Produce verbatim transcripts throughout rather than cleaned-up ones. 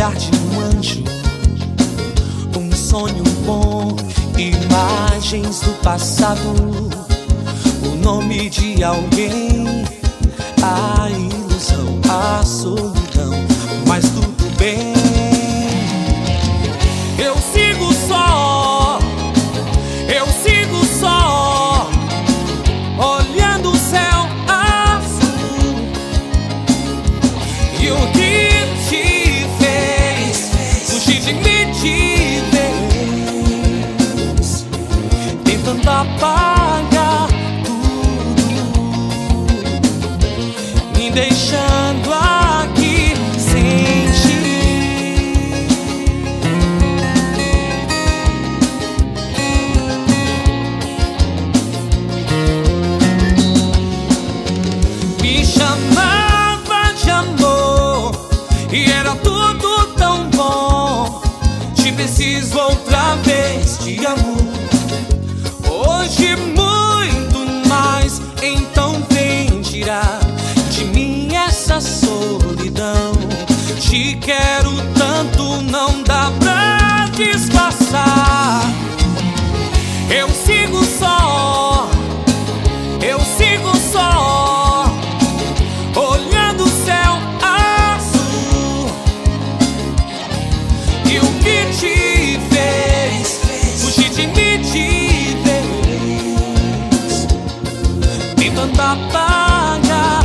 olhar de um anjo, um sonho bom, imagens do passado, o nome de alguém, a ilusão, a solidão, mas tudo bem. Eu sigo só, eu sigo só, olhando o céu azul. E o que te fez fugir de mim de vez, tentando apagar tudo, me deixando aqui sem ti. Me chamava de amor e era tudo tão bom. Te preciso outra vez, te amo. Hoje muito mais, então vem tirar de mim essa solidão. Te quero tanto, não dá pra disfarçar. Eu sigo só, eu sigo só, olhando o céu azul. E o que te fez fugir de mim de vez, tentando apagar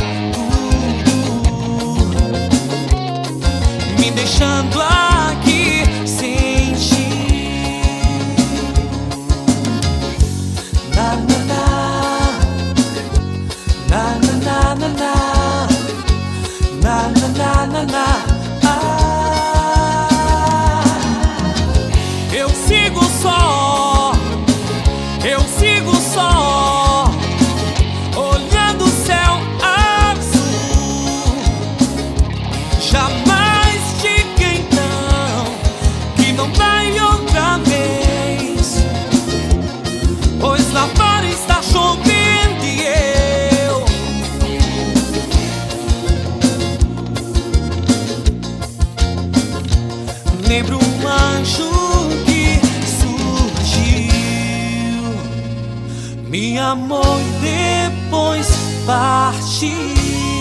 tudo, me deixando aqui sem ti. Na na na, na na na na na, na na na na na. Ah, eu sigo só, eu sigo só, olhando o céu azul. Jamais diga então que não vai outra vez, pois lá fora está chovendo e eu lembro um anjo que surgiu, me amou e depois partiu.